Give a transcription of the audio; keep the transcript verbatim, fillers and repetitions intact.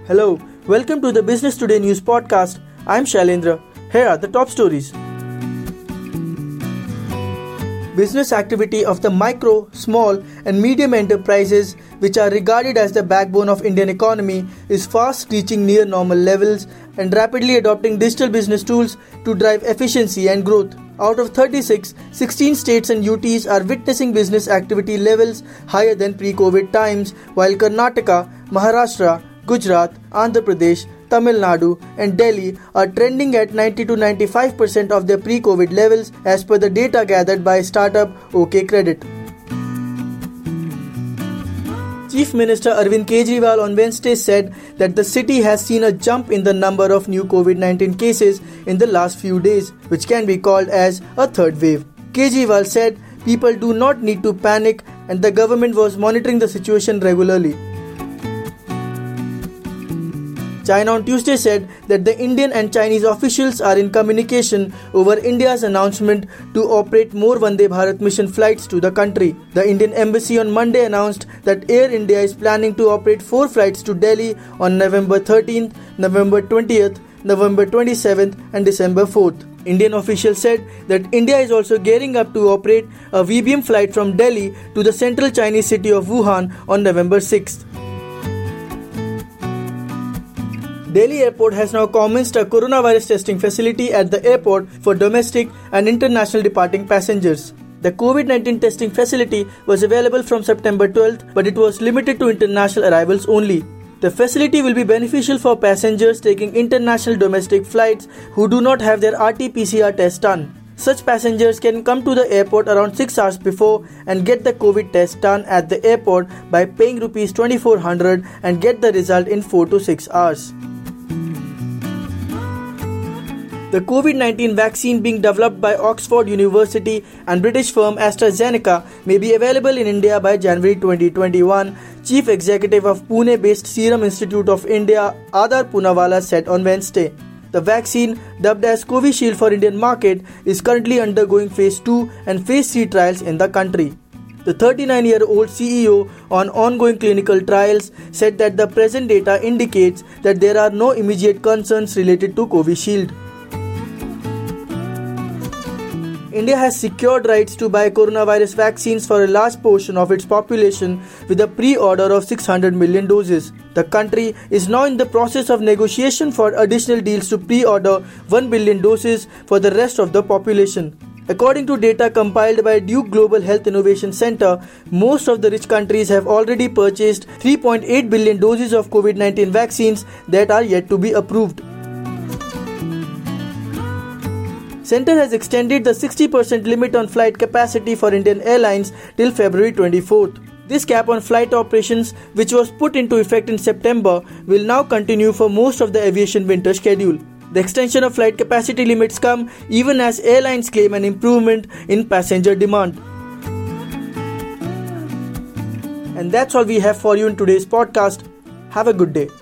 Hello, welcome to the Business Today News Podcast. I'm Shailendra. Here are the top stories. Business activity of the micro, small and medium enterprises, which are regarded as the backbone of Indian economy, is fast reaching near normal levels and rapidly adopting digital business tools to drive efficiency and growth. Out of thirty-six, sixteen states and U Ts are witnessing business activity levels higher than pre-COVID times, while Karnataka, Maharashtra, Gujarat, Andhra Pradesh, Tamil Nadu and Delhi are trending at ninety to ninety-five percent of their pre-COVID levels as per the data gathered by startup OK Credit. Chief Minister Arvind Kejriwal on Wednesday said that the city has seen a jump in the number of new COVID nineteen cases in the last few days, which can be called as a third wave. Kejriwal said people do not need to panic and the government was monitoring the situation regularly. China on Tuesday said that the Indian and Chinese officials are in communication over India's announcement to operate more Vande Bharat mission flights to the country. The Indian embassy on Monday announced that Air India is planning to operate four flights to Delhi on November thirteenth, November twentieth, November twenty-seventh and December fourth. Indian officials said that India is also gearing up to operate a V B M flight from Delhi to the central Chinese city of Wuhan on November sixth. Delhi Airport has now commenced a coronavirus testing facility at the airport for domestic and international departing passengers. The COVID nineteen testing facility was available from September twelfth, but it was limited to international arrivals only. The facility will be beneficial for passengers taking international domestic flights who do not have their R T P C R test done. Such passengers can come to the airport around six hours before and get the COVID test done at the airport by paying rupees twenty-four hundred and get the result in four to six hours. The COVID nineteen vaccine being developed by Oxford University and British firm AstraZeneca may be available in India by January twenty twenty-one, Chief Executive of Pune-based Serum Institute of India, Adar Poonawalla said on Wednesday. The vaccine, dubbed as Covishield for Indian market, is currently undergoing phase two and phase three trials in the country. The thirty-nine-year-old C E O on ongoing clinical trials said that the present data indicates that there are no immediate concerns related to Covishield. India has secured rights to buy coronavirus vaccines for a large portion of its population with a pre-order of six hundred million doses. The country is now in the process of negotiation for additional deals to pre-order one billion doses for the rest of the population. According to data compiled by Duke Global Health Innovation Center, most of the rich countries have already purchased three point eight billion doses of COVID nineteen vaccines that are yet to be approved. Centre has extended the sixty percent limit on flight capacity for Indian Airlines till February twenty-fourth. This cap on flight operations, which was put into effect in September, will now continue for most of the aviation winter schedule. The extension of flight capacity limits come even as airlines claim an improvement in passenger demand. And that's all we have for you in today's podcast. Have a good day.